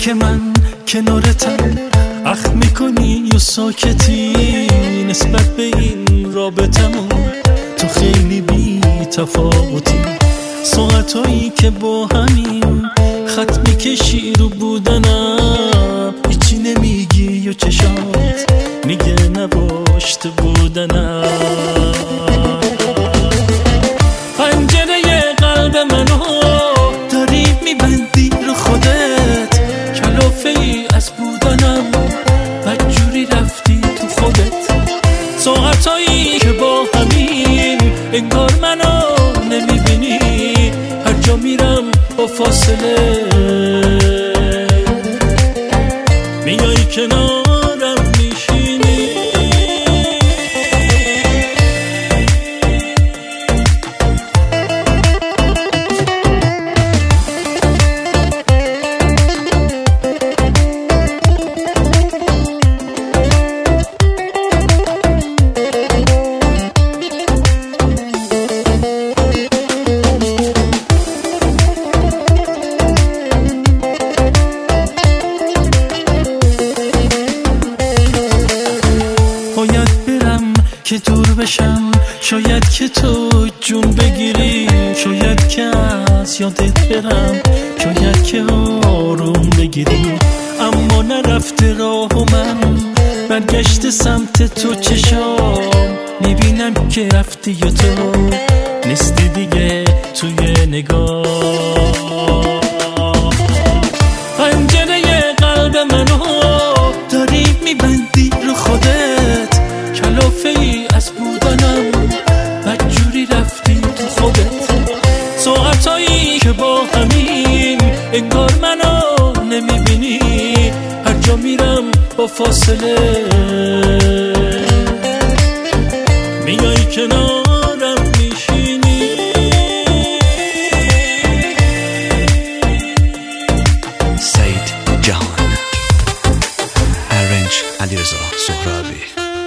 که من کنارتم اخم میکنی یا ساکتی نسبت به این رابطمون تو خیلی بی تفاوتی ساعتایی که با همین خط میکشی رو بودنم هیچی نمیگی یا چشات میگه نباشته بودنم پنجره قلب منو داری میبندی رو خودت کلافه ای از بودنم بدجوری رفتی تو خودت ساعتایی که با همین انگار منو نمیبینی هر جا میرم با فاصله میای کنارم میشینی که دور بشم شاید که تو جون بگیری شاید که از یادت برم شاید که آروم بگیری اما نرفته راه و من برگشت سمت تو چشام میبینم که رفتی یا تو نیستی دیگه توی نگاه پنجره قلب منو داری میبندی رو خودت کلافه ای از بودنم بدجوری رفتی تو خودت ساعتایی که با همین انگار منو نمیبینی هر جا میرم با فاصله میای کنارم میشینی سعید جهان ارنج علیرضا سهرابی